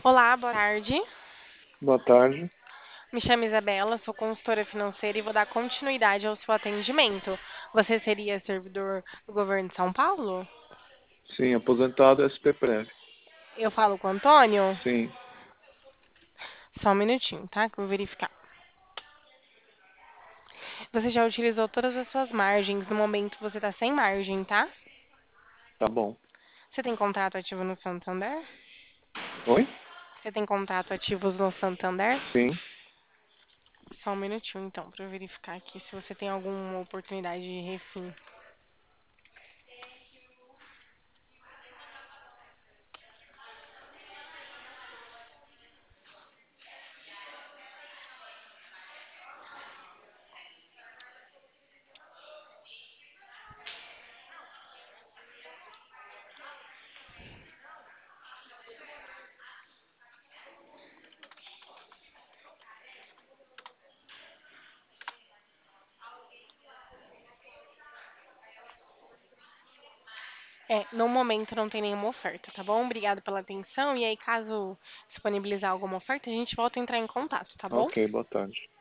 Olá, boa tarde. Boa tarde. Me chamo Isabela, sou consultora financeira e vou dar continuidade ao seu atendimento. Você seria servidor do governo de São Paulo? Sim, aposentado SPPrev. Eu falo com o Antônio? Sim, Só um minutinho, tá? Que eu vou verificar. Você já utilizou todas as suas margens, no momento você tá sem margem, tá? tá bom. Você tem contrato ativo no Santander? Oi? Você tem contrato ativos no Santander? Sim, Só um minutinho, então, para eu verificar aqui se você tem alguma oportunidade de refim. No momento não tem nenhuma oferta, tá bom? Obrigada pela atenção. E aí, caso disponibilizar alguma oferta, a gente volta a entrar em contato, tá bom? ok, boa tarde.